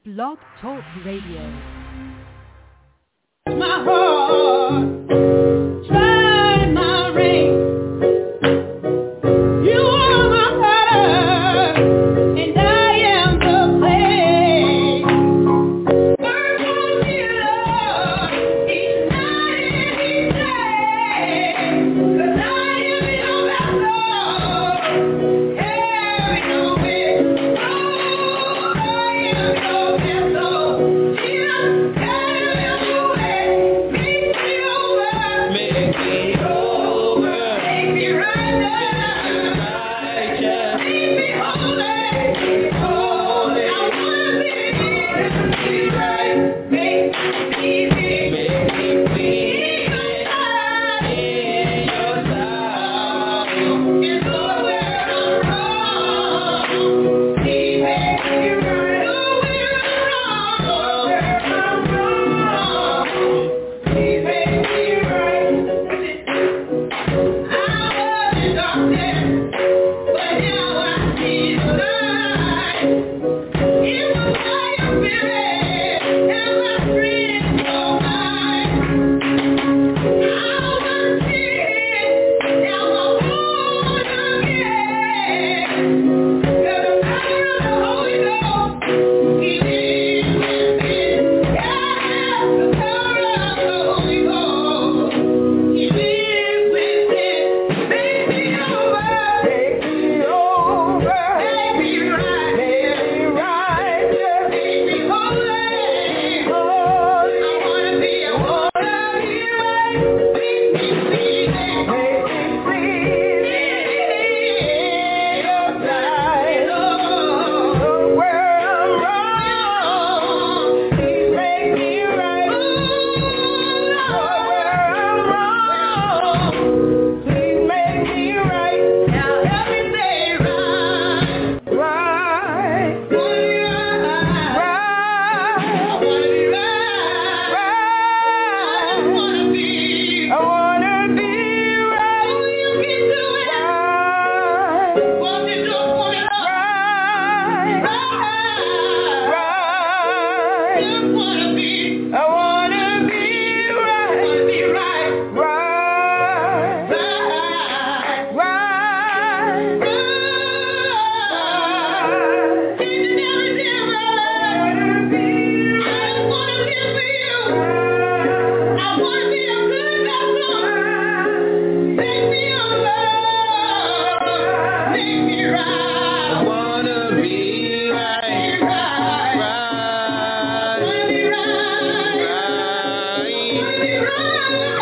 Blog Talk Radio. My heart, try my ring. You are my brother, and I am the clay. Work on me, Lord, each night and each day, 'cause I am your vessel, carry no weight. Oh, I am your vessel. Jesus, carry your weight. Make me over. Make me over. Make me right now. Righteous. Make me holy. Make me holy. I wanna be right. Make me big. Make me big. In your sight. It's where I'm wrong. He makes me right. Where I'm wrong. Where I'm wrong. He makes me right. I was in darkness, but now I see the light. It was by your spirit and my friend so mine. I was dead, now I'm born again. The power of the Holy Ghost, He lives within. Yeah, the power of the Holy Ghost, He lives within. Make me over. Make me over. Make me right. Make me righteous. Make me holy. Holy. I wanna be right. Make me pleasing. Make me pleasing. Your sight. Lord, where I'm wrong, Please make me right. Lord, where I'm wrong, Please make me right. Now help me say right. Right. Right. I wanna be right. Right. I wanna be. I wanna be right. Oh, you can do it. Right. Walk it up, walk it up. Right. Right. Just wanna be. I wanna be right. Wanna be right. Right. Right. Right. Right. Changing everything around. I just wanna live for you. I wanna be a good vessel. Make me over. Make me right. I wanna be right. Right. Right. Wanna be right. Right. Wanna be right.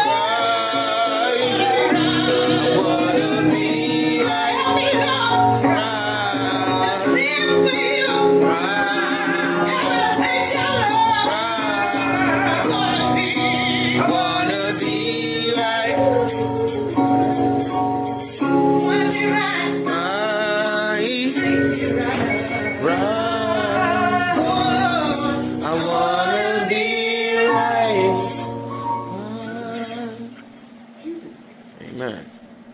Right. Wanna be right. Help me, Lord. Right. Just live for you. Right. Never take your love. Right. I wanna be right. Wanna be right. Right. Right. Oh, I wanna be right. Amen.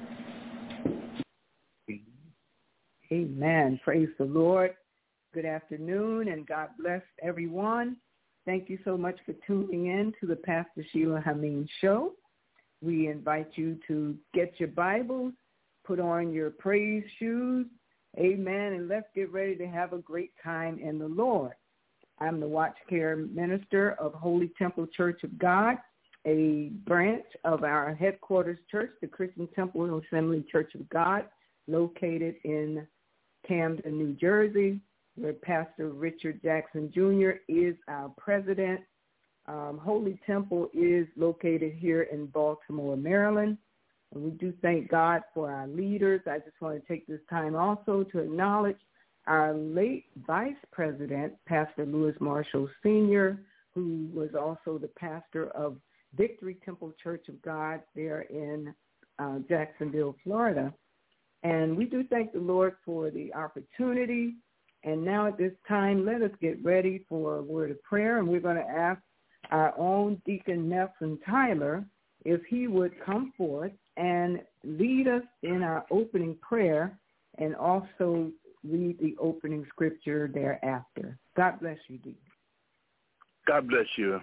Amen. Praise the Lord. Good afternoon, and God bless everyone. Thank you so much for tuning in to the Pastor Sheila Hameen Show. We invite you to get your Bibles, put on your praise shoes, amen, and let's get ready to have a great time in the Lord. I'm the Watch Care Minister of Holy Temple Church of God, a branch of our headquarters church, the Christian Temple Assembly Church of God, located in Camden, New Jersey, where Pastor Richard Jackson Jr. is our president. Holy Temple is located here in Baltimore, Maryland. And we do thank God for our leaders. I just want to take this time also to acknowledge our late vice president, Pastor Lewis Marshall Sr., who was also the pastor of Victory Temple Church of God there in Jacksonville, Florida. And we do thank the Lord for the opportunity. And now at this time, let us get ready for a word of prayer. And we're going to ask our own Deacon Nelson Tyler if he would come forth and lead us in our opening prayer and also read the opening scripture thereafter. God bless you, Deacon. God bless you.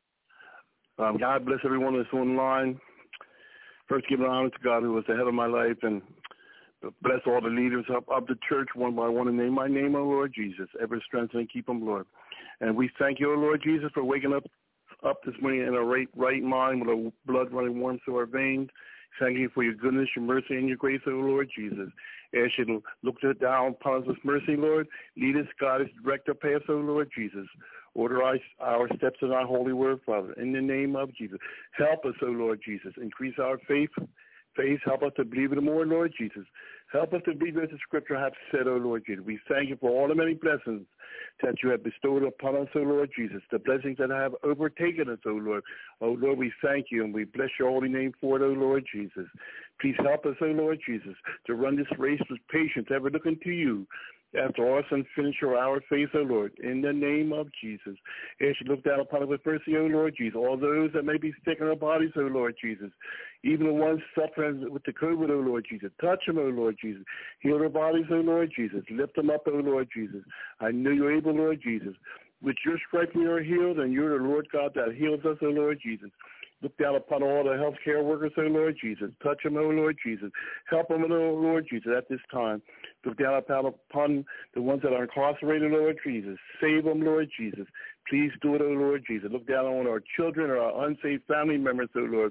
God bless everyone that's online. First, giving honor to God, who was the head of my life, and bless all the leaders of the church one by one, and name my name, O Lord Jesus. Ever strengthen and keep them, Lord. And we thank you, O Lord Jesus, for waking up this morning in a right mind with a blood running warm through our veins. Thank you for your goodness, your mercy, and your grace, O Lord Jesus. Ask you to look down upon us with mercy, Lord. Lead us, guide us, direct our paths, O Lord Jesus. Order our steps in thy holy word, Father, in the name of Jesus. Help us, O Lord Jesus. Increase our faith. Help us to believe it more, Lord Jesus. Help us to believe as the scripture have said, O Lord Jesus. We thank you for all the many blessings that you have bestowed upon us, O Lord Jesus, the blessings that have overtaken us, O Lord. O Lord, we thank you, and we bless your holy name for it, O Lord Jesus. Please help us, O Lord Jesus, to run this race with patience, ever looking to you. After all, and finish our faith, O Lord, in the name of Jesus. As you look down upon us with mercy, O Lord Jesus, all those that may be sick in our bodies, O Lord Jesus, even the ones suffering with the COVID, O Lord Jesus, touch them, O Lord Jesus. Heal their bodies, O Lord Jesus. Lift them up, O Lord Jesus. I know you're able, Lord Jesus. With your stripes we are healed, and you're the Lord God that heals us, O Lord Jesus. Look down upon all the healthcare workers, O Lord Jesus. Touch them, O Lord Jesus. Help them, O Lord Jesus, at this time. Look down upon the ones that are incarcerated, Lord Jesus. Save them, Lord Jesus. Please do it, O Lord Jesus. Look down on our children or our unsaved family members, O Lord.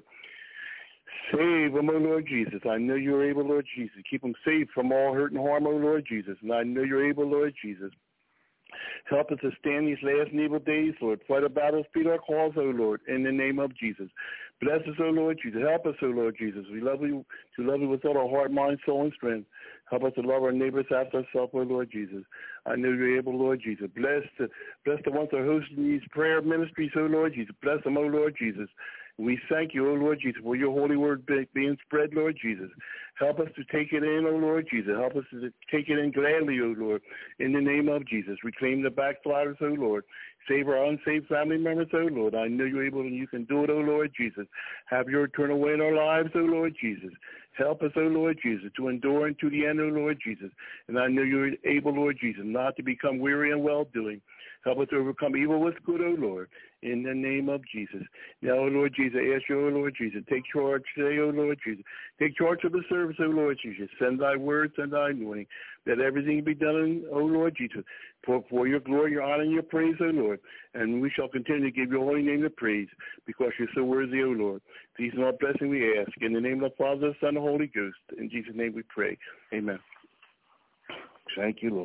Save them, O Lord Jesus. I know you're able, Lord Jesus. Keep them safe from all hurt and harm, O Lord Jesus. And I know you're able, Lord Jesus. Help us to stand these last and evil days, Lord. Fight our battles, beat our cause, O Lord, in the name of Jesus. Bless us, O Lord Jesus. Help us, O Lord Jesus. We love you with all our heart, mind, soul, and strength. Help us to love our neighbors after ourselves, O Lord Jesus. I know you're able, Lord Jesus. Bless the ones that are hosting these prayer ministries, O Lord Jesus. Bless them, O Lord Jesus. We thank you, O Lord Jesus, for your holy word being spread, Lord Jesus. Help us to take it in, O Lord Jesus. Help us to take it in gladly, O Lord, in the name of Jesus. Reclaim the backsliders, O Lord. Save our unsaved family members, O Lord. I know you're able and you can do it, O Lord Jesus. Have your eternal way in our lives, O Lord Jesus. Help us, O Lord Jesus, to endure unto the end, O Lord Jesus. And I know you're able, Lord Jesus, not to become weary in well-doing. Help us to overcome evil with good, O Lord, in the name of Jesus. Now, O Lord Jesus, I ask you, O Lord Jesus, take charge today, O Lord Jesus. Take charge of the service, O Lord Jesus. Send thy words and thy anointing, that everything be done, O Lord Jesus, for your glory, your honor, and your praise, O Lord. And we shall continue to give your holy name the praise, because you're so worthy, O Lord. These are our blessing we ask. In the name of the Father, the Son, and the Holy Ghost. In Jesus' name we pray. Amen. Thank you, Lord.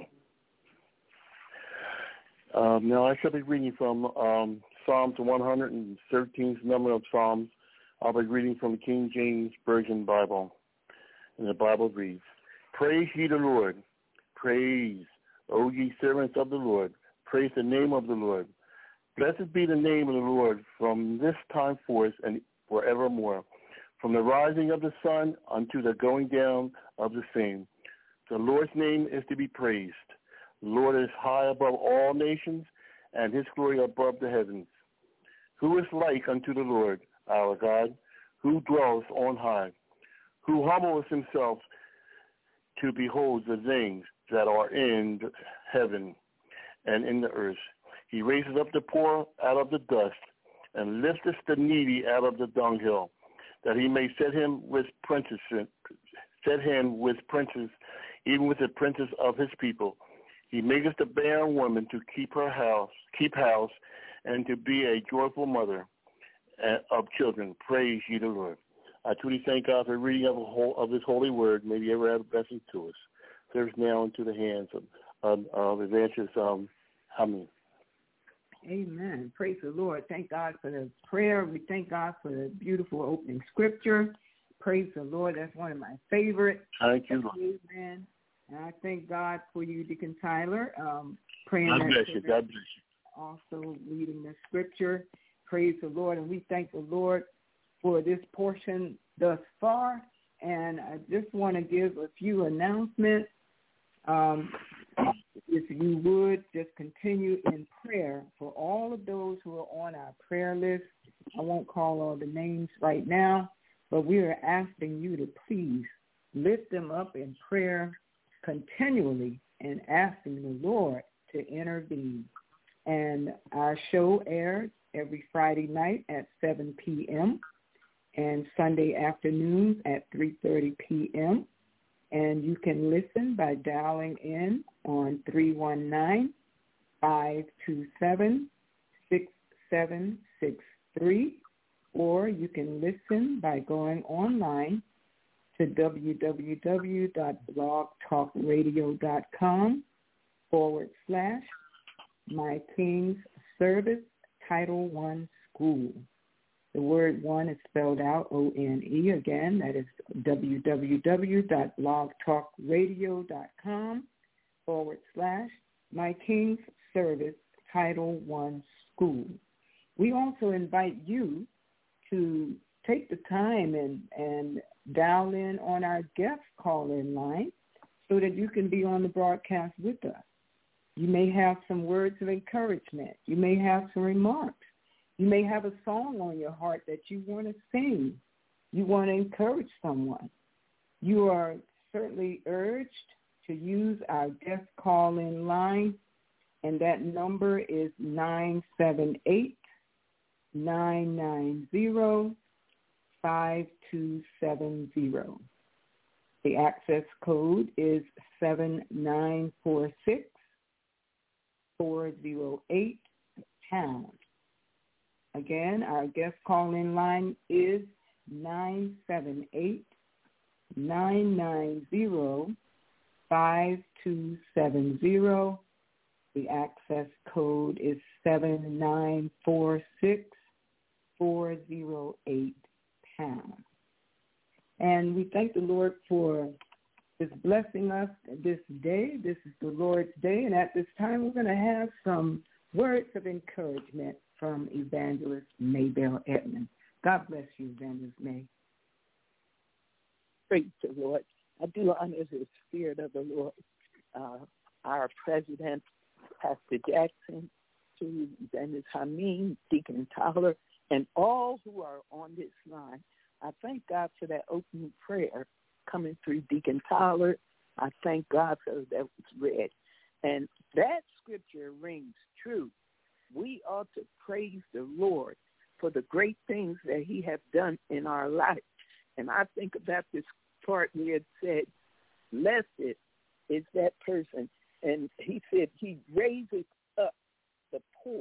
Now I shall be reading from Psalms 113th number of Psalms. I'll be reading from the King James Version Bible. And the Bible reads, Praise ye the Lord. Praise, O ye servants of the Lord. Praise the name of the Lord. Blessed be the name of the Lord from this time forth and forevermore. From the rising of the sun unto the going down of the same. The Lord's name is to be praised. The Lord is high above all nations, and his glory above the heavens. Who is like unto the Lord, our God, who dwells on high, who humbles himself to behold the things that are in heaven and in the earth. He raises up the poor out of the dust, and lifteth the needy out of the dunghill, that he may set him with princes, even with the princes of his people. He maketh the barren woman to keep house, and to be a joyful mother of children. Praise ye the Lord. I truly thank God for the reading of his holy word. May he ever add a blessing to us. Serves now into the hands of Evangelist Hameen. Amen. Praise the Lord. Thank God for the prayer. We thank God for the beautiful opening scripture. Praise the Lord. That's one of my favorites. Thank you, Lord. Amen. And I thank God for you, Deacon Tyler, praying. God bless you. God bless you. Also reading the scripture. Praise the Lord. And we thank the Lord for this portion thus far. And I just want to give a few announcements. If you would just continue in prayer for all of those who are on our prayer list. I won't call all the names right now, but we are asking you to please lift them up in prayer continually and asking the Lord to intervene. And our show airs every Friday night at 7 p.m. and Sunday afternoons at 3:30 p.m. And you can listen by dialing in on 319-527-6763, or you can listen by going online to www.blogtalkradio.com/My King's Service Title I School. The word one is spelled out O-N-E. Again, that is www.blogtalkradio.com/My King's Service Title I School. We also invite you to take the time and dial in on our guest call-in line so that you can be on the broadcast with us. You may have some words of encouragement. You may have some remarks. You may have a song on your heart that you want to sing. You want to encourage someone. You are certainly urged to use our guest call-in line, and that number is 978-990-5270. The access code is 7946-408-pound. Again, our guest call-in line is 978-990-5270. The access code is 7946-408-pound. And we thank the Lord for His blessing us this day. This is the Lord's Day, and at this time we're going to have some words of encouragement from Evangelist Maybelle Edmonds. God bless you, Evangelist May. Praise the Lord. I do honor the Spirit of the Lord, our President, Pastor Jackson, to Evangelist Hameen, Deacon Tyler, and all who are on this line. I thank God for that opening prayer coming through Deacon Tyler. I thank God for that was read. And that scripture rings true. We ought to praise the Lord for the great things that He has done in our life. And I think about this part where it said, blessed is that person. And He said He raises up the poor.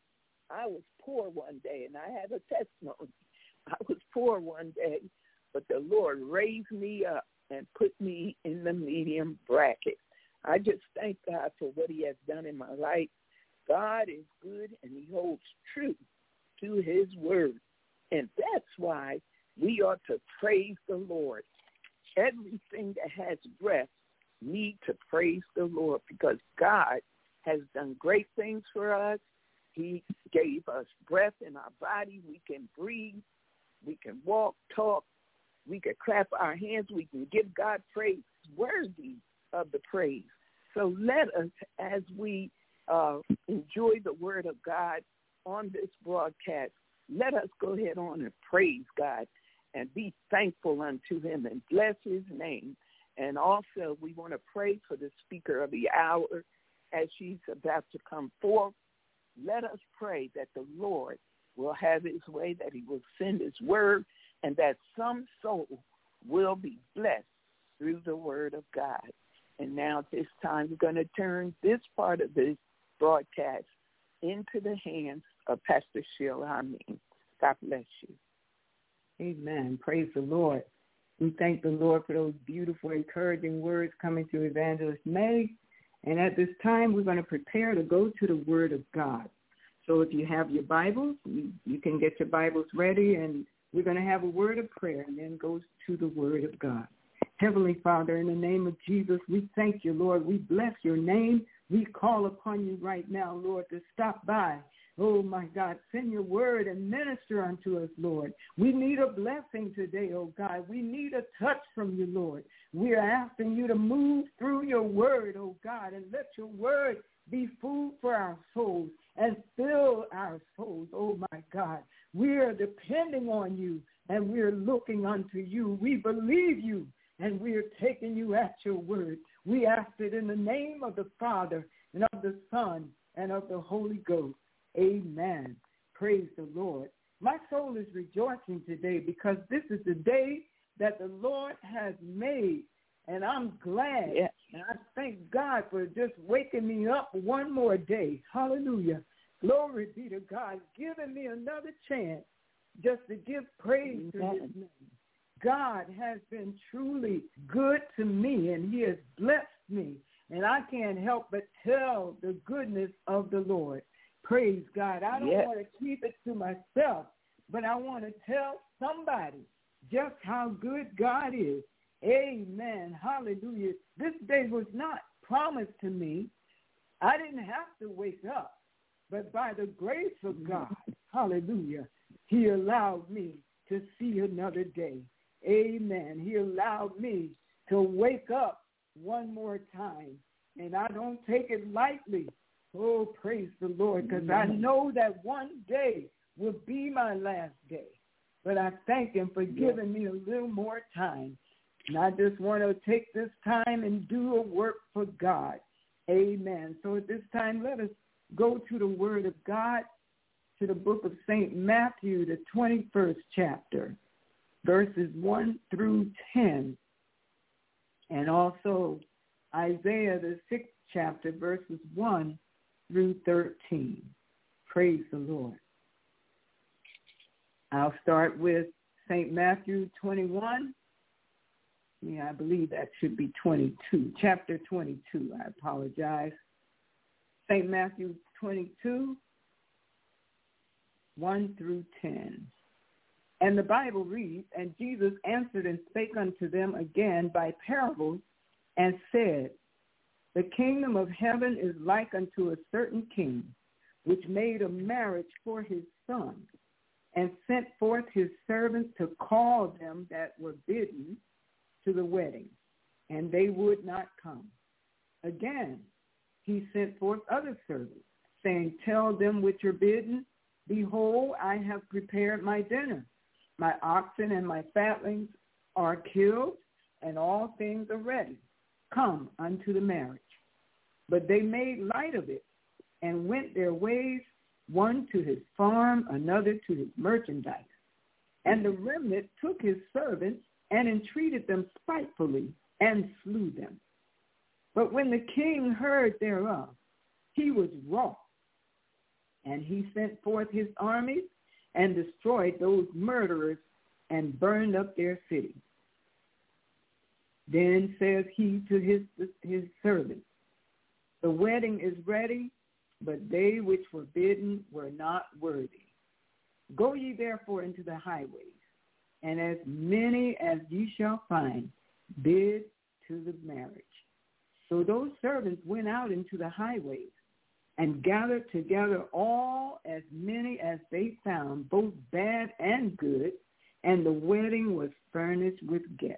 I was poor one day, and I have a testimony. I was poor one day, but the Lord raised me up and put me in the medium bracket. I just thank God for what He has done in my life. God is good, and He holds true to His word. And that's why we ought to praise the Lord. Everything that has breath need to praise the Lord, because God has done great things for us. He gave us breath in our body. We can breathe. We can walk, talk. We can clap our hands. We can give God praise, worthy of the praise. So let us, as we enjoy the word of God on this broadcast, let us go ahead on and praise God and be thankful unto Him and bless His name. And also we want to pray for the speaker of the hour as she's about to come forth. Let us pray that the Lord will have His way, that He will send His word, and that some soul will be blessed through the word of God. And now at this time, we're going to turn this part of this broadcast into the hands of Pastor Sheila Hameen. God bless you. Amen. Praise the Lord. We thank the Lord for those beautiful, encouraging words coming through Evangelist May. And at this time, we're going to prepare to go to the Word of God. So if you have your Bibles, you can get your Bibles ready, and we're going to have a word of prayer and then go to the Word of God. Heavenly Father, in the name of Jesus, we thank you, Lord. We bless your name. We call upon you right now, Lord, to stop by. Oh, my God, send your word and minister unto us, Lord. We need a blessing today, oh God. We need a touch from you, Lord. We are asking you to move through your word, oh God, and let your word be food for our souls and fill our souls, oh my God. We are depending on you, and we are looking unto you. We believe you, and we are taking you at your word. We ask it in the name of the Father and of the Son and of the Holy Ghost. Amen. Praise the Lord. My soul is rejoicing today because this is the day that the Lord has made, and I'm glad. Yes. And I thank God for just waking me up one more day. Hallelujah. Glory be to God, giving me another chance just to give praise to his name. God has been truly good to me, and he has blessed me. And I can't help but tell the goodness of the Lord. Praise God. I don't want to keep it to myself, but I want to tell somebody just how good God is. Amen. Hallelujah. This day was not promised to me. I didn't have to wake up, but by the grace of God, hallelujah, he allowed me to see another day. Amen. He allowed me to wake up one more time, and I don't take it lightly. Oh, praise the Lord, because I know that one day will be my last day. But I thank him for giving me a little more time. And I just want to take this time and do a work for God. Amen. So at this time, let us go to the Word of God, to the book of St. Matthew, the 21st chapter, verses 1 through 10, and also Isaiah, the 6th chapter, verses 1 through 13. Praise the Lord. I'll start with St. Matthew 21. I believe that should be 22, chapter 22. I apologize. St. Matthew 22, 1 through 10. And the Bible reads, "And Jesus answered and spake unto them again by parables, and said, The kingdom of heaven is like unto a certain king, which made a marriage for his son, and sent forth his servants to call them that were bidden to the wedding, and they would not come. Again, he sent forth other servants, saying, Tell them which are bidden, Behold, I have prepared my dinner. My oxen and my fatlings are killed, and all things are ready. Come unto the marriage. But they made light of it, and went their ways, one to his farm, another to his merchandise. And the remnant took his servants, and entreated them spitefully, and slew them. But when the king heard thereof, he was wroth, and he sent forth his armies, and destroyed those murderers, and burned up their city. Then says he to his servants, The wedding is ready, but they which were bidden were not worthy. Go ye therefore into the highways, and as many as ye shall find, bid to the marriage. So those servants went out into the highways, and gathered together all as many as they found, both bad and good, and the wedding was furnished with guests.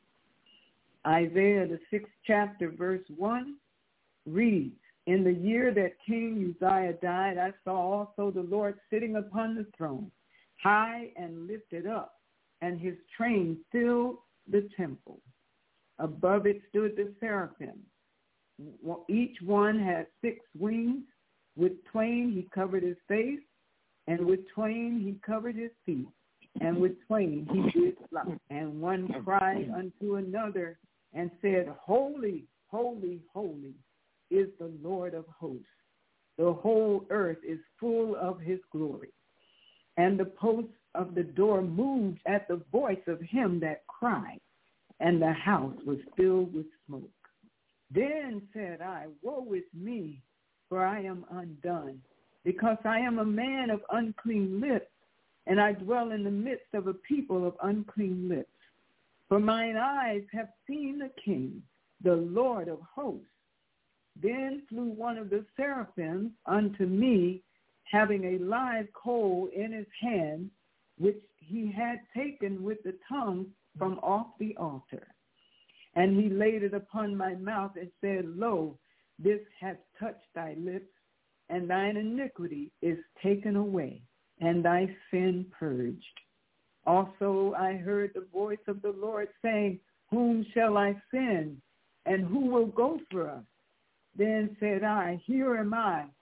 Isaiah, the 6th chapter, verse 1, reads, In the year that King Uzziah died, I saw also the Lord sitting upon the throne, high and lifted up, and his train filled the temple. Above it stood the seraphim. Each one had 6 wings. With twain he covered his face, and with twain he covered his feet, and with twain he did fly. And one cried unto another, and said, Holy, holy, holy is the Lord of hosts. The whole earth is full of his glory. And the posts of the door moved at the voice of him that cried, and the house was filled with smoke. Then said I, Woe is me, for I am undone, because I am a man of unclean lips, and I dwell in the midst of a people of unclean lips. For mine eyes have seen the King, the Lord of hosts. Then flew one of the seraphims unto me, having a live coal in his hand, which he had taken with the tongue from off the altar. And he laid it upon my mouth and said, Lo, this hath touched thy lips, and thine iniquity is taken away, and thy sin purged. Also I heard the voice of the Lord saying, Whom shall I send, and who will go for us? Then said I, Here am I,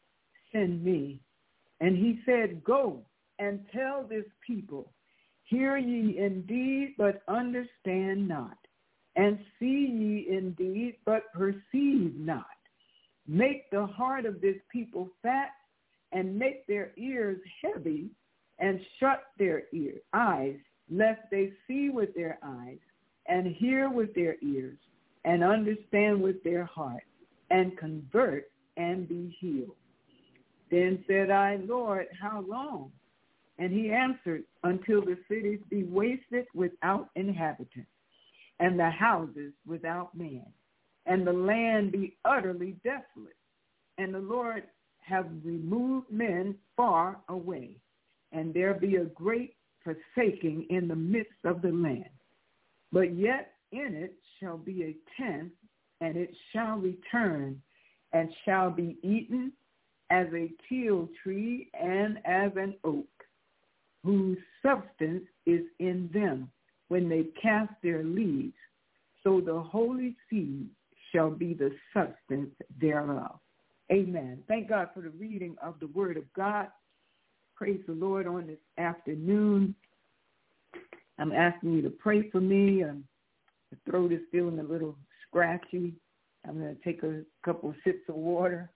send me. And he said, go and tell this people, hear ye indeed, but understand not, and see ye indeed, but perceive not. Make the heart of this people fat, and make their ears heavy, and shut their eyes, lest they see with their eyes, and hear with their ears, and understand with their heart, and convert and be healed. Then said I, Lord, how long? And he answered, until the cities be wasted without inhabitants, and the houses without man, and the land be utterly desolate, and the Lord have removed men far away, and there be a great forsaking in the midst of the land. But yet in it shall be a tenth, and it shall return, and shall be eaten as a teil tree and as an oak, whose substance is in them when they cast their leaves. So the holy seed shall be the substance thereof. Amen. Thank God for the reading of the word of God. Praise the Lord on this afternoon. I'm asking you to pray for me. The throat is feeling a little scratchy. I'm going to take a couple of sips of water.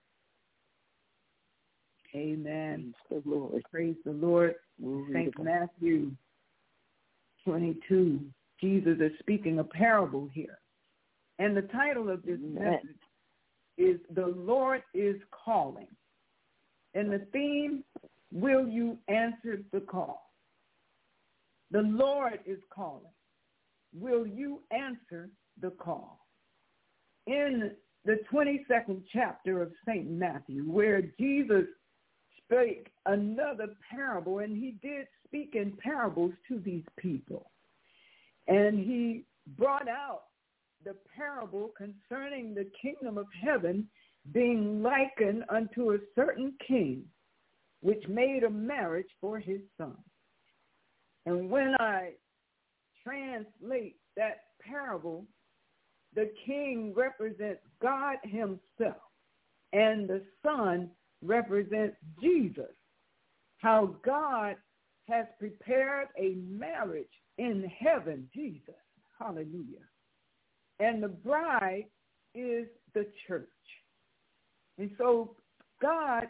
Amen. Praise the Lord. Praise the Lord. St. Matthew 22. Jesus is speaking a parable here. And the title of this message is The Lord is Calling. And the theme, will you answer the call? The Lord is calling. Will you answer the call? In the 22nd chapter of St. Matthew, where Jesus spake another parable, and he did speak in parables to these people. And he brought out the parable concerning the kingdom of heaven being likened unto a certain king, which made a marriage for his son. And when I translate that parable, the king represents God himself, and the son represents Jesus, how God has prepared a marriage in heaven, Jesus. Hallelujah. And the bride is the church. And so God,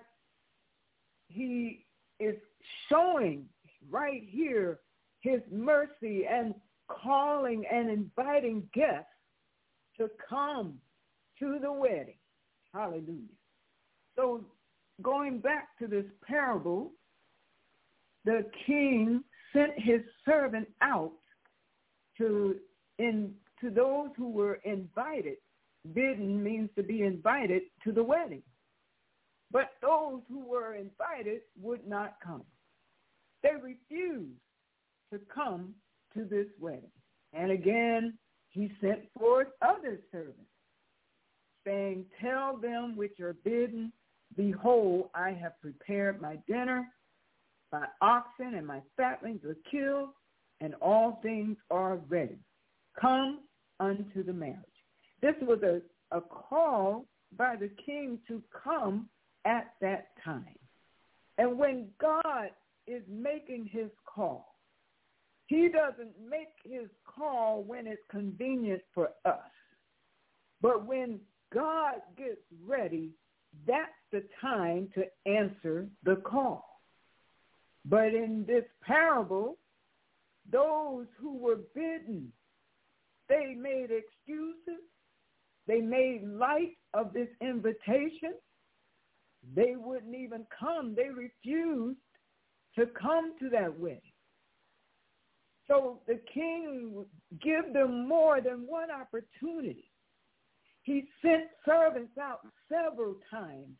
he is showing right here his mercy and calling and inviting guests to come to the wedding. Hallelujah. So going back to this parable, the king sent his servant out to those who were invited. Bidden means to be invited to the wedding. But those who were invited would not come. They refused to come to this wedding. And again, he sent forth other servants, saying, tell them which are bidden, behold, I have prepared my dinner. My oxen and my fatlings are killed, and all things are ready. Come unto the marriage. This was a call by the king to come at that time. And when God is making his call, he doesn't make his call when it's convenient for us. But when God gets ready, that's the time to answer the call. But in this parable, those who were bidden, they made excuses. They made light of this invitation. They wouldn't even come. They refused to come to that wedding. So the king gave them more than one opportunity. He sent servants out several times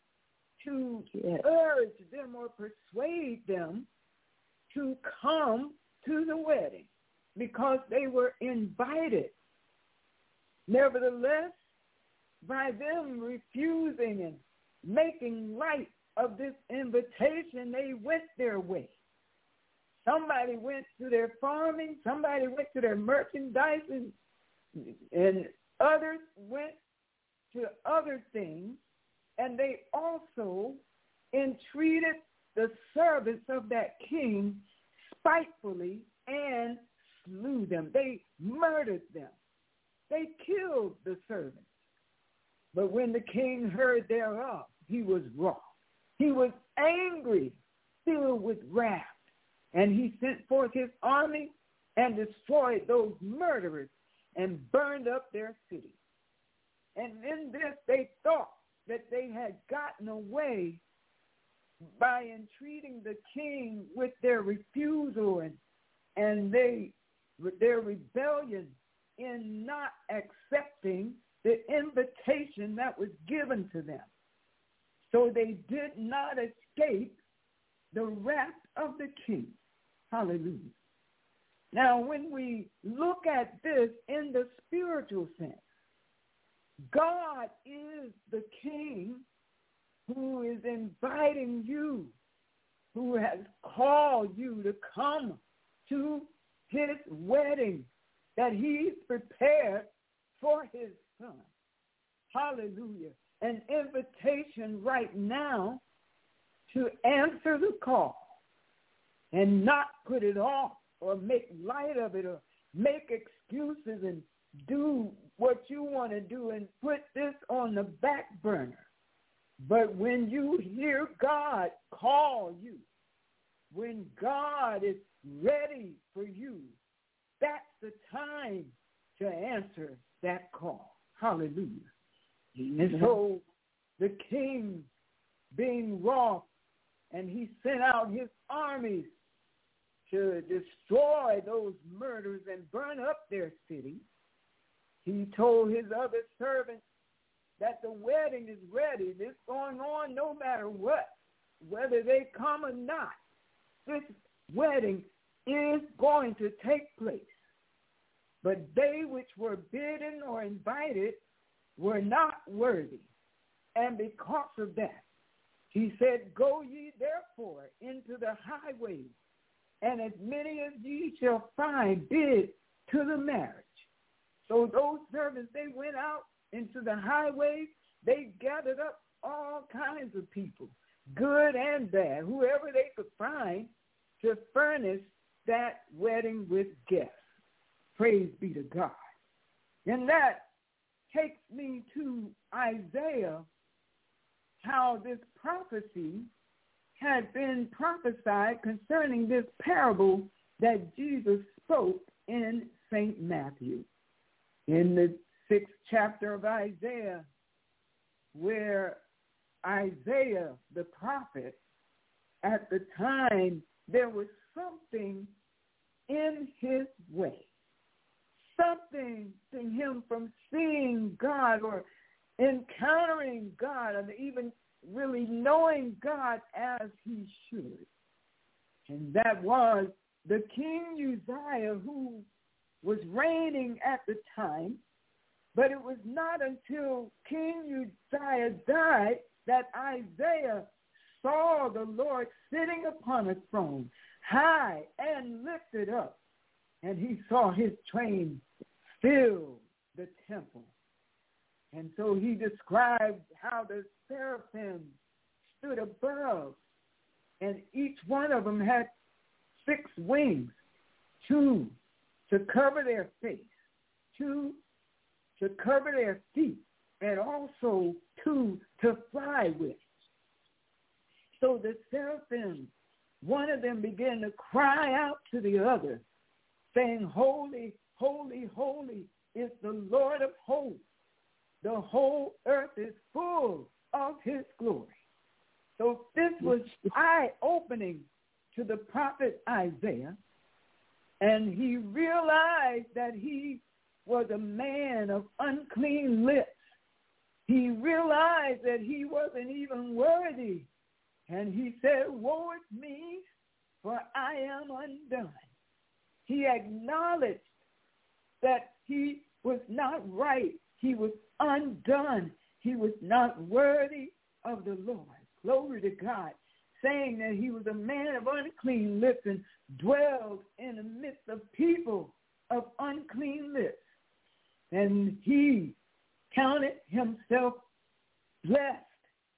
to urge them or persuade them to come to the wedding because they were invited. Nevertheless, by them refusing and making light of this invitation, they went their way. Somebody went to their farming, somebody went to their merchandising, and others went to other things, and they also entreated the servants of that king spitefully and slew them. They murdered them. They killed the servants. But when the king heard thereof, he was wroth. He was angry, filled with wrath. And he sent forth his army and destroyed those murderers and burned up their city. And in this they thought that they had gotten away by entreating the king with their refusal and their rebellion in not accepting the invitation that was given to them. So they did not escape the wrath of the king. Hallelujah. Now, when we look at this in the spiritual sense, God is the king who is inviting you, who has called you to come to his wedding that he's prepared for his son. Hallelujah. An invitation right now to answer the call and not put it off or make light of it or make excuses and do what you want to do and put this on the back burner. But when you hear God call you, when God is ready for you, that's the time to answer that call. Hallelujah. And so the king, being wroth, and he sent out his armies to destroy those murderers and burn up their city. He told his other servants that the wedding is ready. It's going on no matter what, whether they come or not. This wedding is going to take place. But they which were bidden or invited were not worthy. And because of that, he said, go ye therefore into the highways, and as many as ye shall find, bid to the marriage. So those servants, they went out into the highways. They gathered up all kinds of people, good and bad, whoever they could find, to furnish that wedding with guests. Praise be to God. And that takes me to Isaiah, how this prophecy had been prophesied concerning this parable that Jesus spoke in St. Matthew. In the 6th chapter of Isaiah, where Isaiah, the prophet, at the time, there was something in his way, something in him from seeing God or encountering God and even really knowing God as he should. And that was the King Uzziah, who was reigning at the time, but it was not until King Uzziah died that Isaiah saw the Lord sitting upon a throne, high and lifted up, and he saw his train fill the temple. And so he described how the seraphim stood above, and each one of them had 6 wings, 2 to cover their face, 2 to cover their feet, and also 2 to fly with. So the seraphim, one of them began to cry out to the other, saying, holy, holy, holy is the Lord of hosts. The whole earth is full of his glory. So this was eye-opening to the prophet Isaiah, and he realized that he was a man of unclean lips. He realized that he wasn't even worthy, and he said, woe is me, for I am undone. He acknowledged that he was not right. He was undone. He was not worthy of the Lord. Glory to God, saying that he was a man of unclean lips and dwelled in the midst of people of unclean lips. And he counted himself blessed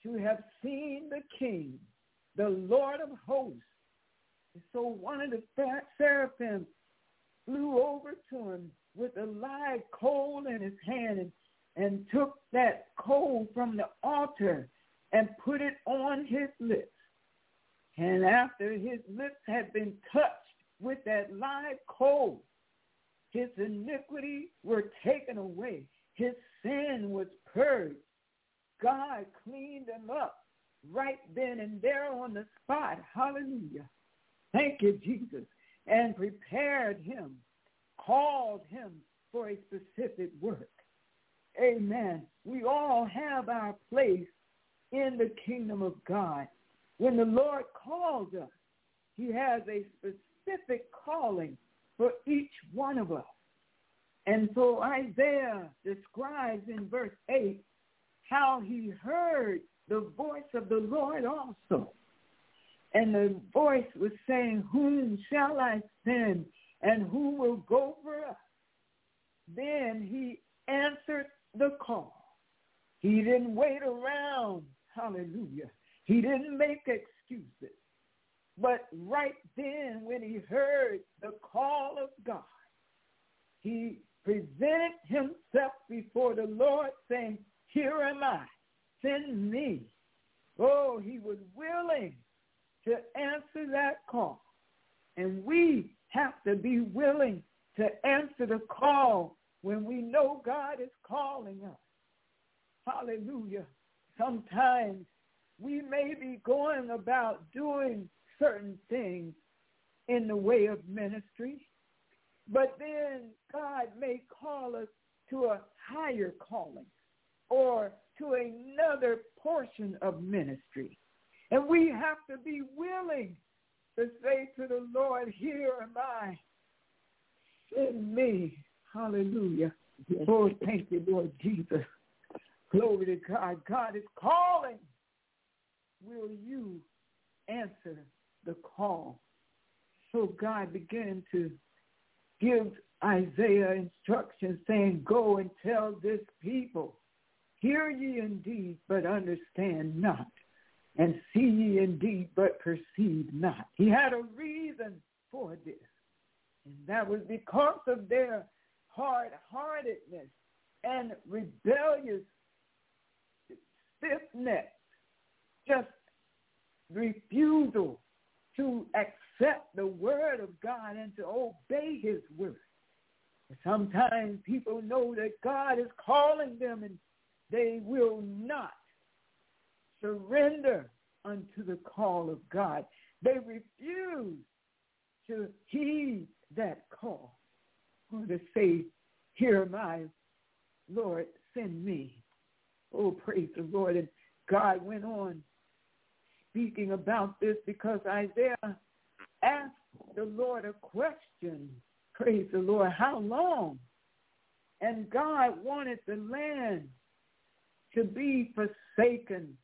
to have seen the King, the Lord of hosts. And so one of the seraphim flew over to him with a live coal in his hand and took that coal from the altar and put it on his lips. And after his lips had been touched with that live coal, his iniquity were taken away. His sin was purged. God cleaned him up right then and there on the spot. Hallelujah. Thank you, Jesus. And prepared him, called him for a specific work. Amen. We all have our place in the kingdom of God. When the Lord calls us, he has a specific calling for each one of us. And so Isaiah describes in verse 8 how he heard the voice of the Lord also. And the voice was saying, whom shall I send and who will go for us? Then he answered the call. He didn't wait around. Hallelujah. He didn't make excuses. But right then when he heard the call of God, he presented himself before the Lord saying, here am I, send me. Oh, he was willing to answer that call. And we have to be willing to answer the call when we know God is calling us. Hallelujah. Sometimes we may be going about doing certain things in the way of ministry, but then God may call us to a higher calling or to another portion of ministry. And we have to be willing to say to the Lord, here am I, send me. Hallelujah. Oh, thank you, Lord Jesus. Glory to God. God is calling. Will you answer the call? So God began to give Isaiah instructions saying, go and tell this people, hear ye indeed, but understand not, and see ye indeed, but perceive not. He had a reason for this, and that was because of their hard-heartedness and rebellious, stiff-necked, just refusal to accept the word of God and to obey his word. Sometimes people know that God is calling them and they will not surrender unto the call of God. They refuse to heed that call or to say, here am I, Lord, send me. Oh, praise the Lord. And God went on speaking about this because Isaiah asked the Lord a question. Praise the Lord. How long? And God wanted the land to be forsaken.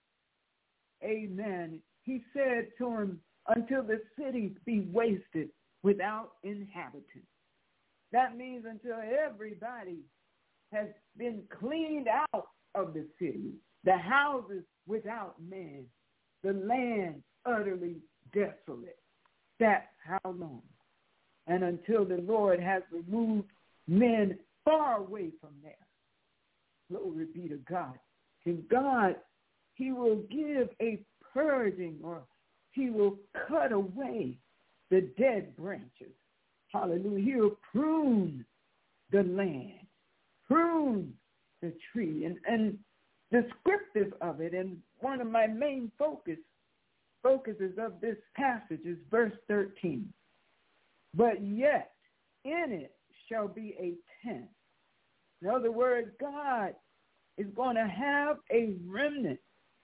Amen. He said to him, until the cities be wasted without inhabitants. That means until everybody has been cleaned out of the city, the houses without man, the land utterly desolate. That's how long. And until the Lord has removed men far away from there. Glory be to God. And God, he will give a purging, or he will cut away the dead branches. Hallelujah. He will prune the land, prune the tree. And descriptive of it, and one of my main focuses of this passage is verse 13. But yet in it shall be a tent. In other words, God is going to have a remnant.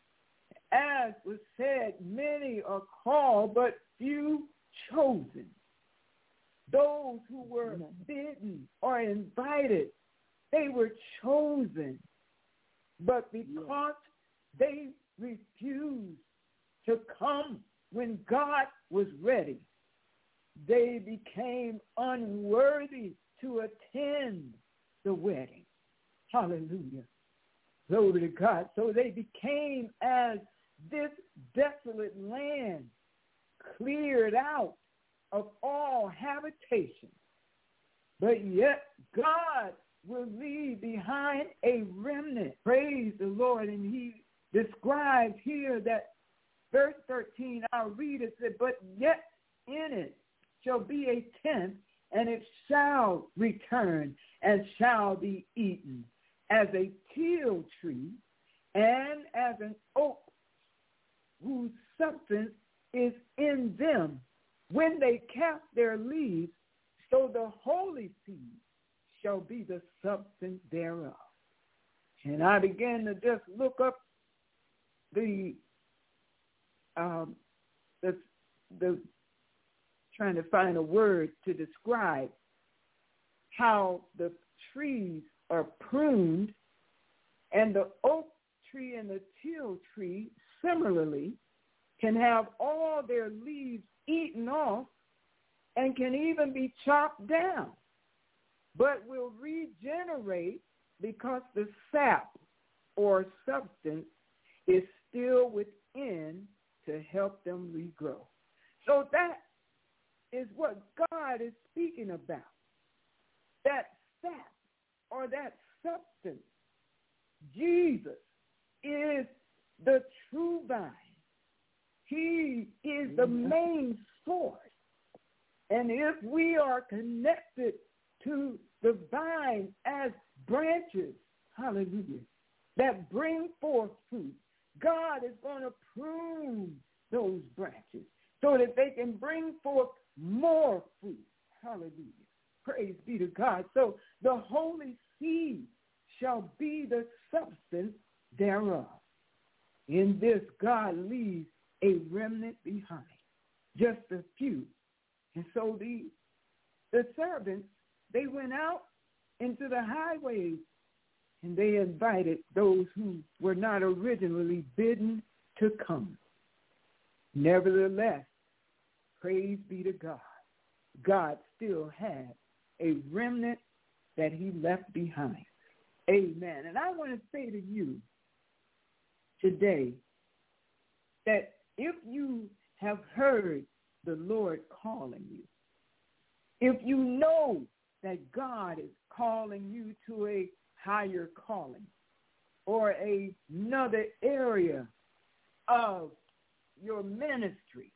As was said, many are called, but few chosen. Those who were bidden or invited, they were chosen. But because they refused to come when God was ready, they became unworthy to attend the wedding. Hallelujah. Glory to God. So they became as this desolate land cleared out of all habitation. But yet God will leave behind a remnant. Praise the Lord. And he describes here that verse 13, I'll read it, said, but yet in it shall be a tent, and it shall return and shall be eaten, as a teal tree and as an oak whose substance is in them when they cast their leaves, so the holy seed shall be the substance thereof. And I began to just look up the trying to find a word to describe how the trees are pruned, and the oak tree and the teal tree similarly can have all their leaves eaten off and can even be chopped down, but will regenerate because the sap or substance is still within to help them regrow. So that is what God is speaking about. That sap or that substance. Jesus is the true vine. He is the main source. And if we are connected to the vine as branches, hallelujah, that bring forth fruit, God is going to prune those branches so that they can bring forth more fruit. Hallelujah. Praise be to God. So the holy seed shall be the substance thereof. In this, God leaves a remnant behind, just a few. And so the servants, they went out into the highways and they invited those who were not originally bidden to come. Nevertheless, praise be to God, God still had a remnant that he left behind. Amen. And I want to say to you today that if you have heard the Lord calling you, if you know that God is calling you to a higher calling or another area of your ministry,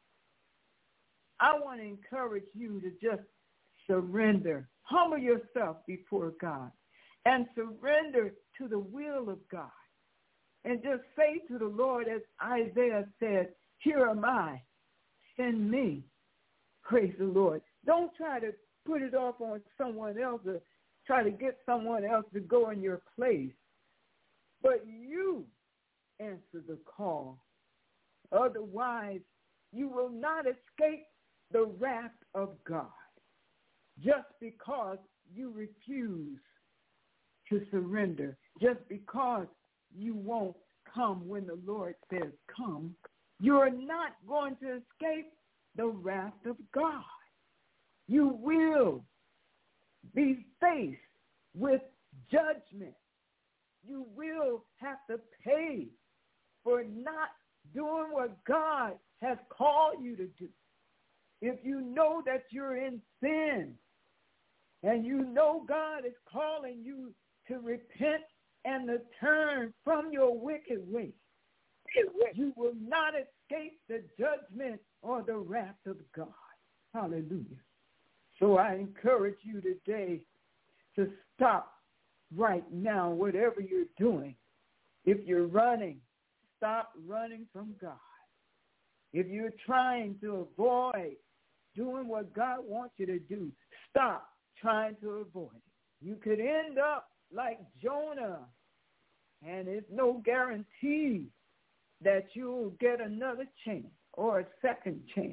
I want to encourage you to just surrender. Humble yourself before God and surrender to the will of God. And just say to the Lord, as Isaiah said, here am I, send me. Praise the Lord. Don't try to put it off on someone else or try to get someone else to go in your place. But you answer the call. Otherwise, you will not escape the wrath of God just because you refuse to surrender, just because you won't come when the Lord says come. You're not going to escape the wrath of God. You will be faced with judgment. You will have to pay for not doing what God has called you to do. If you know that you're in sin and you know God is calling you to repent and to turn from your wicked ways, you will not escape the judgment or the wrath of God. Hallelujah. So I encourage you today to stop right now, whatever you're doing. If you're running, stop running from God. If you're trying to avoid doing what God wants you to do, stop trying to avoid it. You could end up like Jonah, and it's no guarantee that you'll get another chance or a second chance.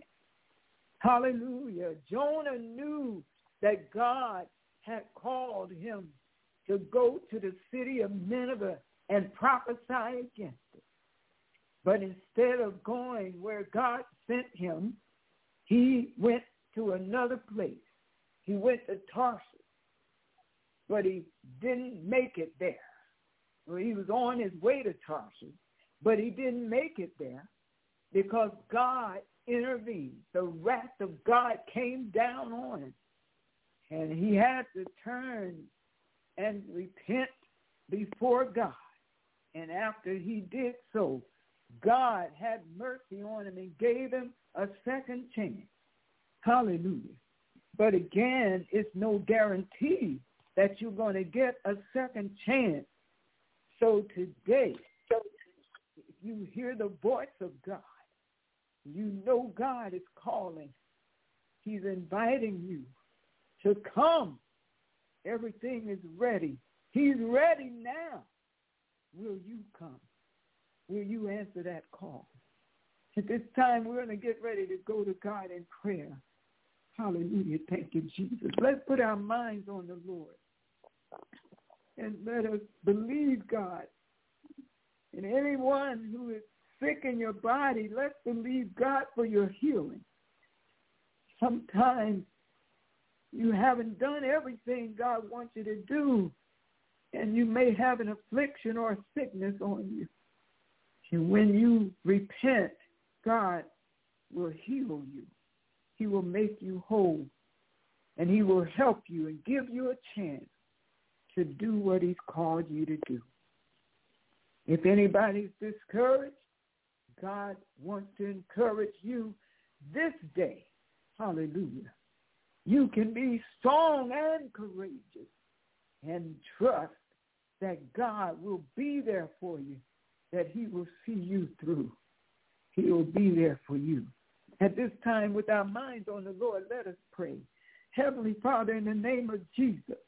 Hallelujah. Jonah knew that God had called him to go to the city of Nineveh and prophesy against it. But instead of going where God sent him, he went to another place. He went to Tarsus, but he didn't make it there. Well, he was on his way to Tarshish, but he didn't make it there because God intervened. The wrath of God came down on him, and he had to turn and repent before God. And after he did so, God had mercy on him and gave him a second chance. Hallelujah. But again, it's no guarantee that you're going to get a second chance. So today, if you hear the voice of God, you know God is calling. He's inviting you to come. Everything is ready. He's ready now. Will you come? Will you answer that call? At this time, we're going to get ready to go to God in prayer. Hallelujah. Thank you, Jesus. Let's put our minds on the Lord and let us believe God. And anyone who is sick in your body, let's believe God for your healing. Sometimes you haven't done everything God wants you to do, and you may have an affliction or a sickness on you. And when you repent, God will heal you. He will make you whole, and he will help you and give you a chance to do what he's called you to do. If anybody's discouraged, God wants to encourage you this day. Hallelujah. You can be strong and courageous and trust that God will be there for you, that he will see you through. He will be there for you. At this time, with our minds on the Lord, let us pray. Heavenly Father, in the name of Jesus,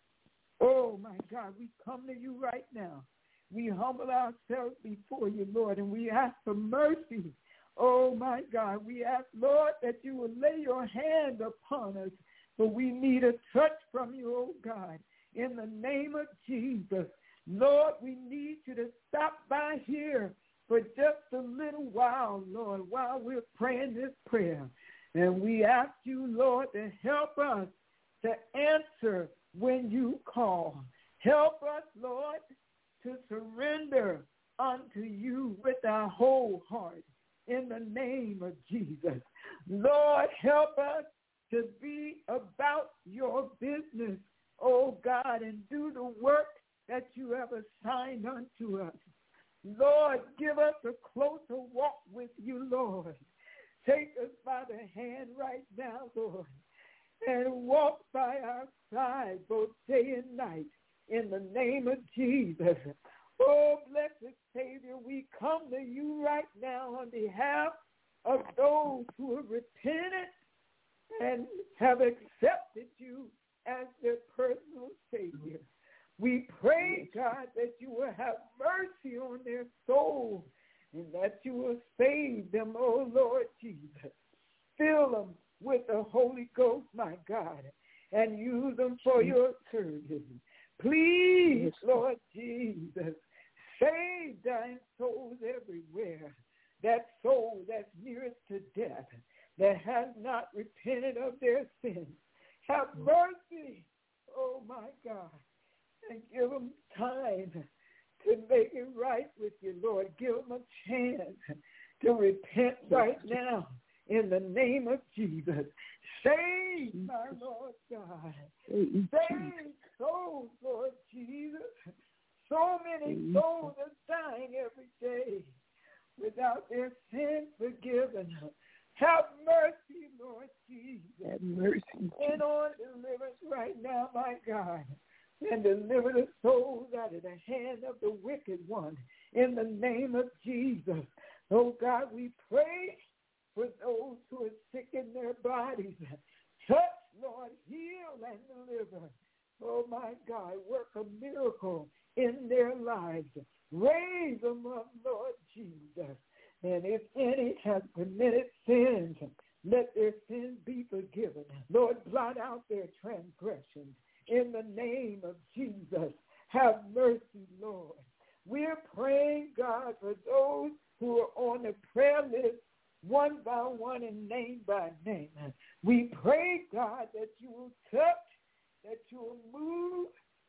oh, my God, we come to you right now. We humble ourselves before you, Lord, and we ask for mercy. Oh, my God, we ask, Lord, that you will lay your hand upon us, for we need a touch from you, oh, God, in the name of Jesus. Lord, we need you to stop by here for just a little while, Lord, while we're praying this prayer. And we ask you, Lord, to help us to answer when you call. Help us, Lord, to surrender unto you with our whole heart in the name of Jesus. Lord, help us to be about your business, oh God, and do the work that you have assigned unto us. Lord, give us a closer walk with you, Lord. Take us by the hand right now, Lord, and walk by our side both day and night in the name of Jesus. Oh, blessed Savior, we come to you right now on behalf of those who have repented and have accepted you as their personal Savior. We pray, God, that you will have mercy on their souls and that you will save them, oh Lord Jesus. Fill them with the Holy Ghost, my God, and use them for your service. Please, Lord Jesus, save dying souls everywhere. That soul that's nearest to death, that has not repented of their sins. Have mercy, oh my God, and give them time to make it right with you, Lord. Give them a chance to repent right now in the name of Jesus. Save, my Lord God. Save souls, Lord Jesus. So many souls are dying every day without their sins forgiven. Have mercy, Lord Jesus. Have mercy. And on deliverance right now, my God. And deliver the souls out of the hand of the wicked one in the name of Jesus. Oh, God, we pray for those who are sick in their bodies. Touch, Lord, heal and deliver. Oh, my God, work a miracle in their lives. Raise them up, Lord Jesus. And if any has committed sins, let their sins be forgiven. Lord, blot out their transgressions. In the name of Jesus, have mercy, Lord. We're praying, God, for those who are on the prayer list one by one and name by name. We pray, God, that you will touch, that you will move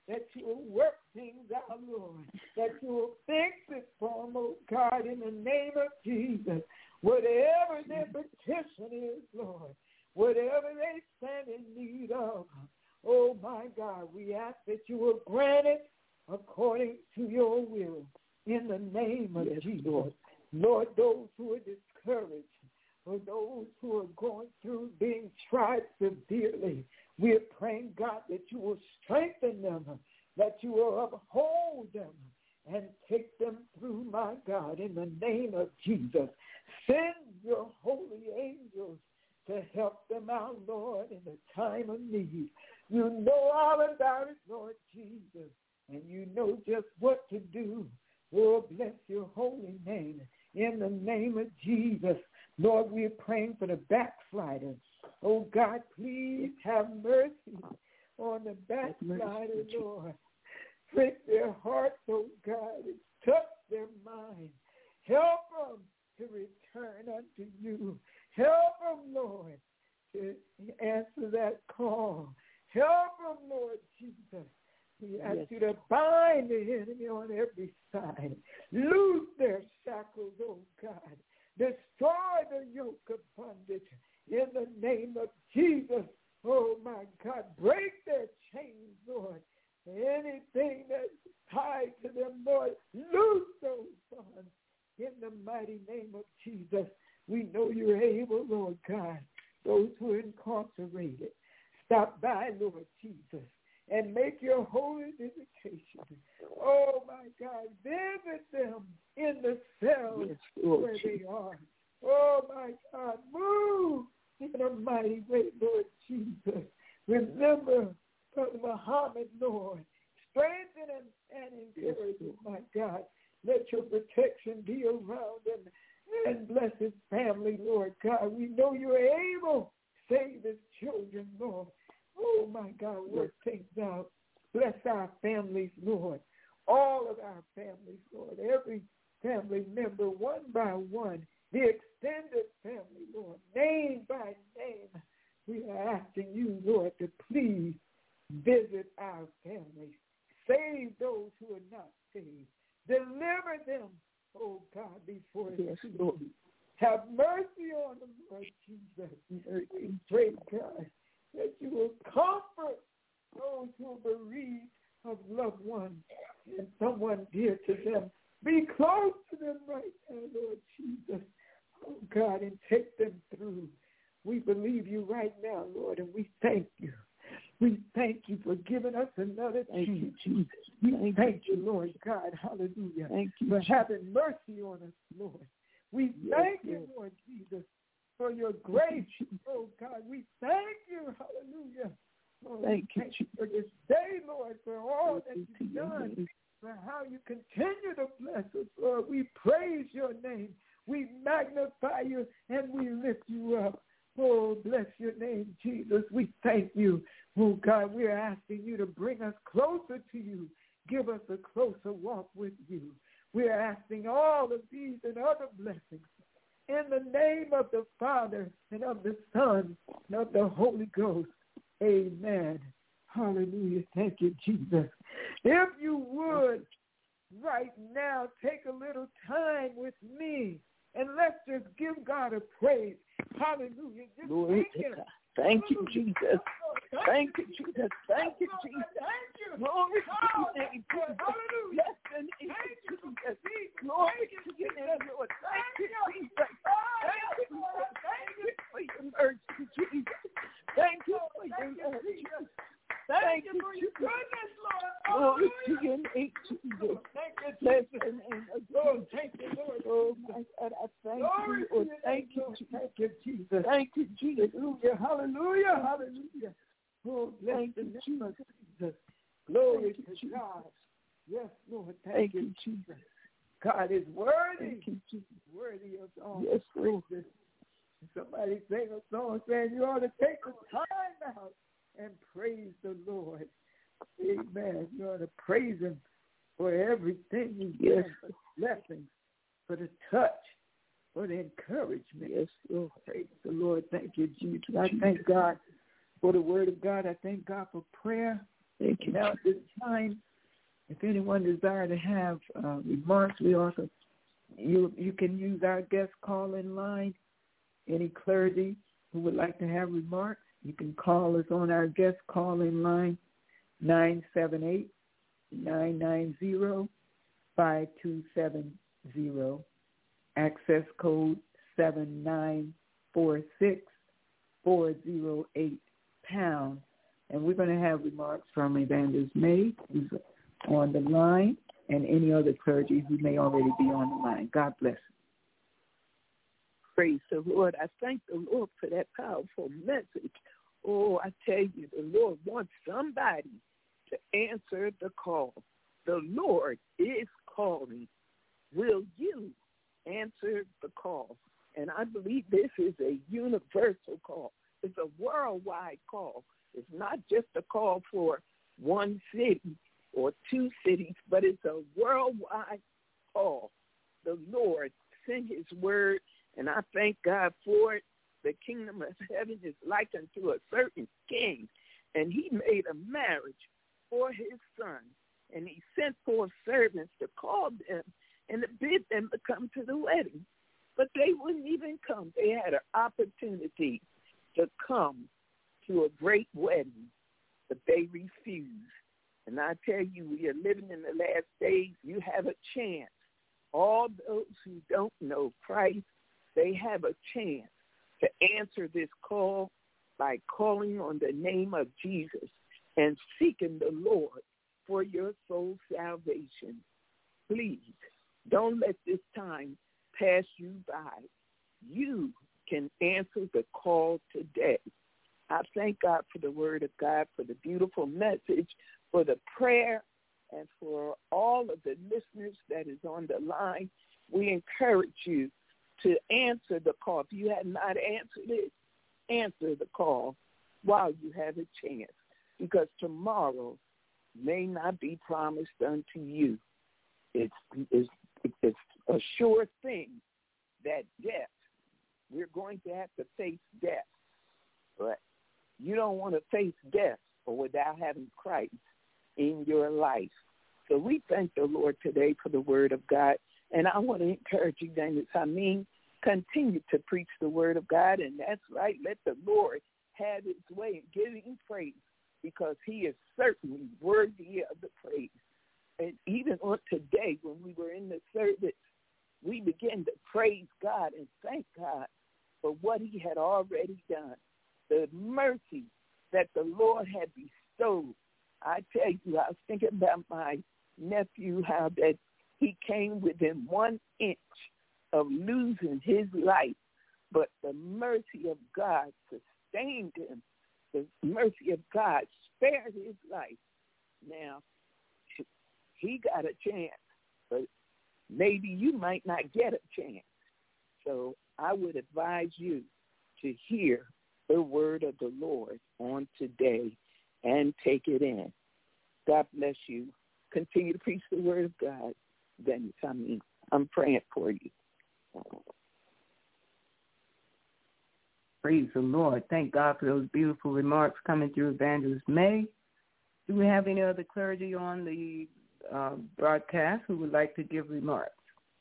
that you will work things out, Lord, that you will fix it for them, oh God, in the name of Jesus. Whatever their petition is, Lord, whatever they stand in need of, oh my God, we ask that you will grant it according to your will in the name of Jesus. Lord, those who are discouraged, or those who are going through being tried severely, we are praying, God, that you will strengthen them, that you will uphold them and take them through, my God, in the name of Jesus. Send your holy angels to help them out, Lord, in the time of need. You know all about it, Lord Jesus, and you know just what to do. Oh, bless your holy name. In the name of Jesus, Lord, we're praying for the backsliders. Oh, God, please have mercy on the backsliders, Lord. Prick their hearts, oh, God, and touch their minds. Help them to return unto you. Help them, Lord, to answer that call. Help them, Lord Jesus. We ask you to bind the enemy on every side. Loose their shackles, oh God. Destroy the yoke of bondage in the name of Jesus. Oh, my God. Break their chains, Lord. Anything that's tied to them, Lord, loose those bonds in the mighty name of Jesus. We know you're able, Lord God. Those who are incarcerated, stop by, Lord Jesus, and make your holy visitation. Oh, my God, visit them in the cells where they are. Oh, my God, move in a mighty way, Lord Jesus. Remember Brother Muhammad, Lord. Strengthen him and encourage him, my God. Let your protection be around him and bless his family, Lord God. We know you're able. Save his children, Lord. Oh, my God, work things out. Bless our families, Lord. All of our families, Lord. Every family member, one by one. The extended family, Lord. Name by name. We are asking you, Lord, to please visit our families. Save those who are not saved. Deliver them, oh God, before it's too late. Have mercy on them, Lord Jesus. We pray, God, that you will comfort those who are bereaved of loved ones and someone dear to them. Be close to them right now, Lord Jesus. Oh, God, and take them through. We believe you right now, Lord, and we thank you. We thank you for giving us another chance. We thank you, Lord God, hallelujah, for having mercy on us, Lord. We thank you, Lord Jesus, for your grace. Oh, God, we thank you, hallelujah. Oh, thank you for this day, Lord, for all that you've done, for how you continue to bless us, Lord. We praise your name. We magnify you and we lift you up. Oh, bless your name, Jesus. We thank you. Oh, God, we're asking you to bring us closer to you. Give us a closer walk with you. We're asking all of these and other blessings in the name of the Father and of the Son and of the Holy Ghost. Amen. Hallelujah. Thank you, Jesus. If you would right now take a little time with me and let's just give God a praise. Hallelujah. Just thank him. Thank you, Jesus. Thank you, Jesus. Thank you, Jesus. Thank you. Glory to your name, Jesus. Hallelujah. Yes, and thank you, Jesus. Glory to your name, Lord. Thank you, Jesus. Thank you, Lord. Thank you for your mercy, Jesus. Thank you for your mercy. Thank you for your goodness, Lord. Glory to your name, Jesus. Thank you, bless your name, Lord. Thank you, Lord. Oh, my God, I thank you, Lord. Thank you, thank you, Jesus. Thank you, Jesus. Hallelujah, hallelujah. Oh, bless the name of Jesus. Glory to God. Yes, Lord. Thank you, Jesus. God is worthy. Worthy of all. Yes, Lord. Somebody sang a song saying you ought to take the time out and praise the Lord. Amen. You ought to praise him for everything he's done, for blessings, for the touch, for the encouragement. Yes, Lord. Praise the Lord. Thank you, Jesus. I thank God for the word of God. I thank God for prayer. Thank you. Now, at this time, if anyone desires to have remarks, we also you can use our guest call-in line. Any clergy who would like to have remarks, you can call us on our guest call-in line, 978-990-5270, access code 7946-408#. And we're going to have remarks from Evangelist May, who's on the line, and any other clergy who may already be on the line. God bless. Praise the Lord. I thank the Lord for that powerful message. Oh, I tell you, the Lord wants somebody to answer the call. The Lord is calling. Will you answer the call? And I believe this is a universal call. It's a worldwide call. It's not just a call for one city or two cities, but it's a worldwide call. The Lord sent his word, and I thank God for it. The kingdom of heaven is likened to a certain king, and he made a marriage for his son, and he sent forth servants to call them and to bid them to come to the wedding. But they wouldn't even come. They had an opportunity to come to a great wedding, but they refused. And I tell you, we are living in the last days. You have a chance. All those who don't know Christ, they have a chance to answer this call by calling on the name of Jesus and seeking the Lord for your soul salvation. Please, don't let this time pass you by. You can answer the call today. I thank God for the word of God, for the beautiful message, for the prayer, and for all of the listeners that is on the line. We encourage you to answer the call. If you have not answered it, answer the call while you have a chance, because tomorrow may not be promised unto you. It's a sure thing that death, we're going to have to face death, but you don't want to face death or without having Christ in your life. So we thank the Lord today for the word of God. And I want to encourage you, Daniel, continue to preach the word of God. And that's right. Let the Lord have his way and give him praise, because he is certainly worthy of the praise. And even on today, when we were in the service, we began to praise God and thank God for what he had already done. The mercy that the Lord had bestowed. I tell you, I was thinking about my nephew, how that he came within 1 inch of losing his life, but the mercy of God sustained him. The mercy of God spared his life. Now, he got a chance, but maybe you might not get a chance. So I would advise you to hear the word of the Lord on today and take it in. God bless you. Continue to preach the word of God. Then I'm praying for you. Praise the Lord. Thank God for those beautiful remarks coming through Evangelist May. Do we have any other clergy on the broadcast who would like to give remarks?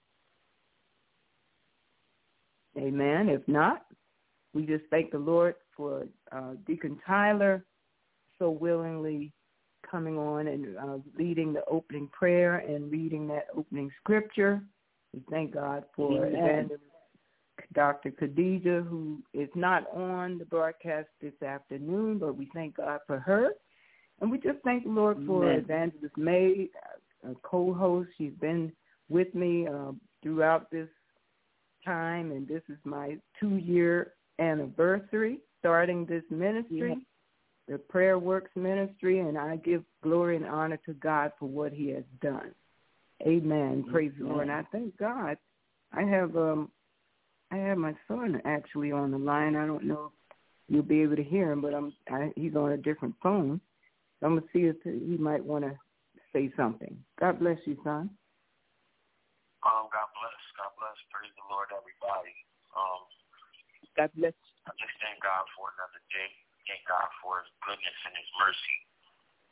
Amen. If not, we just thank the Lord for Deacon Tyler so willingly coming on and leading the opening prayer and reading that opening scripture. We thank God for Evangelist Dr. Khadijah, who is not on the broadcast this afternoon, but we thank God for her. And we just thank the Lord for Evangelist May, a co-host. She's been with me throughout this time, and this is my 2-year anniversary starting this ministry, the Prayer Works Ministry, and I give glory and honor to God for what he has done. Amen. Praise the Lord. And I thank God. I have my son actually on the line. I don't know if you'll be able to hear him, but he's on a different phone. I'm going to see if he might want to say something. God bless you, son. God bless. God bless. Praise the Lord, everybody. God bless. I just thank God for another day. Thank God for his goodness and his mercy.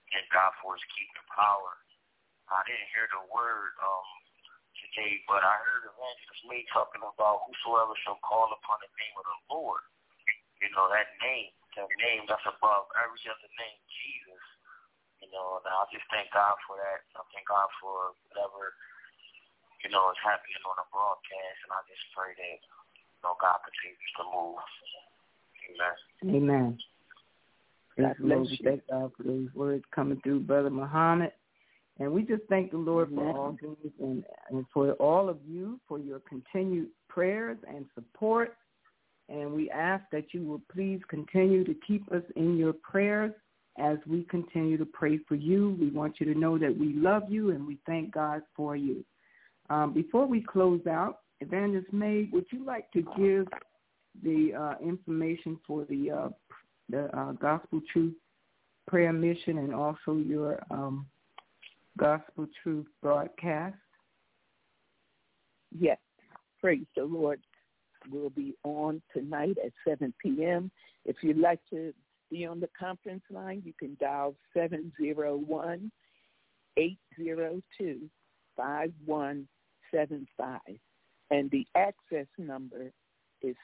and God for his keeping power. I didn't hear the word today, but I heard Evangelist May talking about whosoever shall call upon the name of the Lord. You know, that name that's above every other name, Jesus. You know, and I just thank God for that. I thank God for whatever, you know, is happening on the broadcast, and I just pray that, you know, God continues to move. Amen. Amen. God bless you. Thank God for those words coming through, Brother Muhammad. And we just thank the Lord for all things and for all of you for your continued prayers and support. And we ask that you will please continue to keep us in your prayers as we continue to pray for you. We want you to know that we love you and we thank God for you. Before we close out, Evangelist May, would you like to give the information for the Gospel Truth Prayer Mission and also your Gospel Truth broadcast? Yes. Praise the Lord. We'll be on tonight at 7 p.m. If you'd like to be on the conference line, you can dial 701-802-5175. And the access number is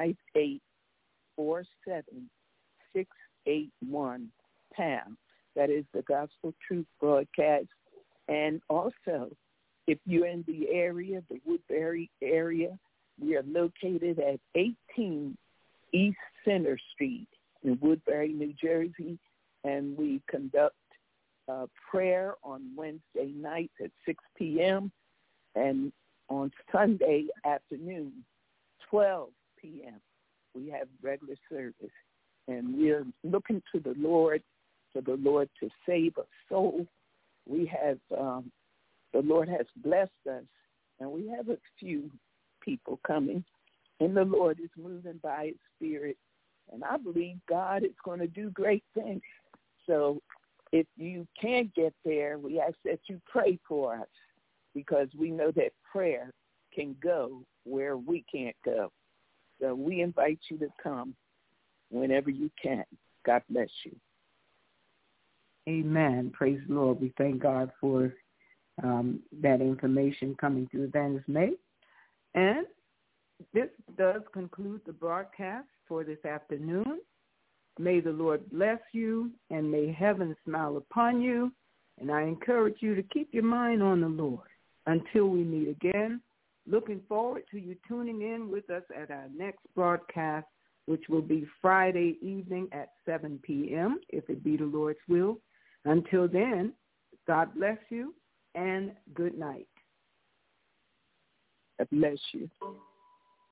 5847681#. That is the Gospel Truth broadcast. And also, if you're in the area, the Woodbury area, we are located at 18 East Center Street in Woodbury, New Jersey, and we conduct prayer on Wednesday nights at 6 p.m. and on Sunday afternoon, 12 p.m. we have regular service. And we're looking to the Lord, for the Lord to save a soul. We have, the Lord has blessed us, and we have a few people coming, and the Lord is moving by his Spirit, and I believe God is going to do great things. So if you can't get there, we ask that you pray for us, because we know that prayer can go where we can't go. So we invite you to come whenever you can. God bless you. Amen. Praise the Lord. We thank God for that information coming through Evangelist May. And this does conclude the broadcast for this afternoon. May the Lord bless you, and may heaven smile upon you. And I encourage you to keep your mind on the Lord until we meet again. Looking forward to you tuning in with us at our next broadcast, which will be Friday evening at 7 p.m., if it be the Lord's will. Until then, God bless you and good night. God bless you.